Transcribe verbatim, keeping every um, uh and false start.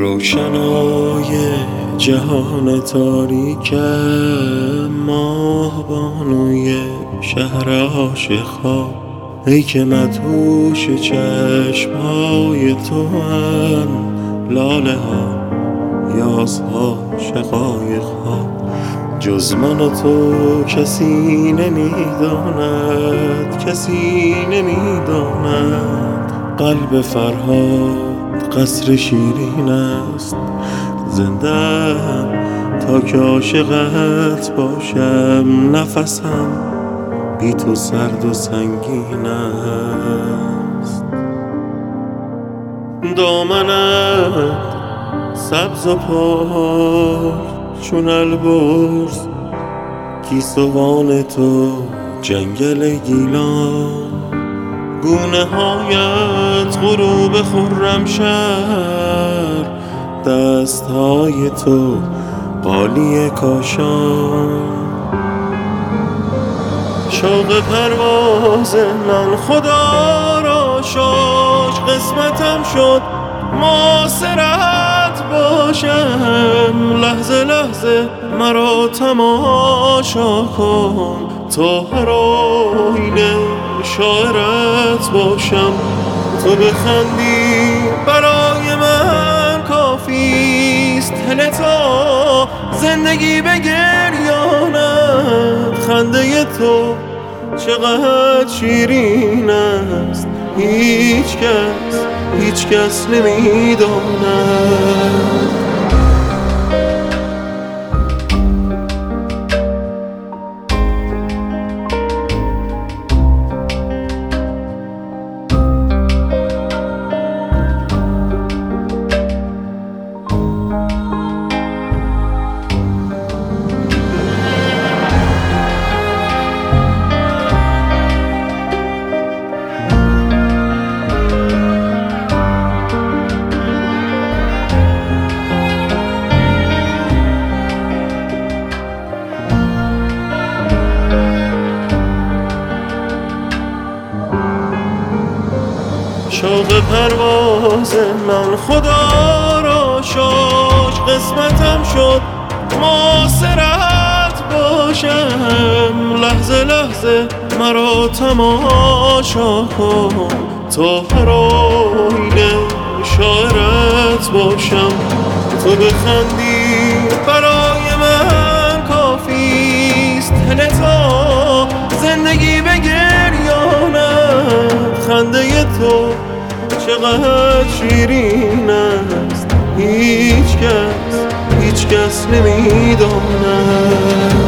روشنای جهان تاریک، ماه بانوی شهر عاشق‌ها، ای که مدهوش چشم‌های تو هم، لاله ها، یاسها، شقایق‌ها، جز من و تو کسی نمیداند، کسی نمیداند. قلب فرهاد قصر شیرین است، زنده تا که عاشقت باشم. نفسم بی تو سرد و سنگین است. دامنت سبز و پاک چون البرز، گیسوان تو جنگل گیلان، گونه هایت غروب خرمشهر، دست های تو قالی کاشان. شوق پرواز من خدا را شاش، قسمتم شد معاصرت باشم. لحظه لحظه مرا تماشا کن، تا هر آینه شاعرت باشم. تو بخندی برای من کافیست، هله تا زندگی بگریاند. خنده تو چقدر شیرین است، هیچ کس هیچ کس نمیداند. شوق پرواز من خدا را شاش، قسمتم شد معاصرت باشم. لحظه لحظه مرا تماشا کن، تا هر آینه شاعرت باشم. تو بخندی برای من کافیست، هله تا زندگی بگریاند. خنده تو چقدر شیرین است، هیچ کس هیچ کس نمیداند.